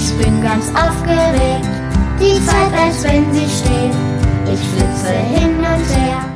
Ich bin ganz aufgeregt, die Zeit, als wenn sie steht. Ich flitze hin und her.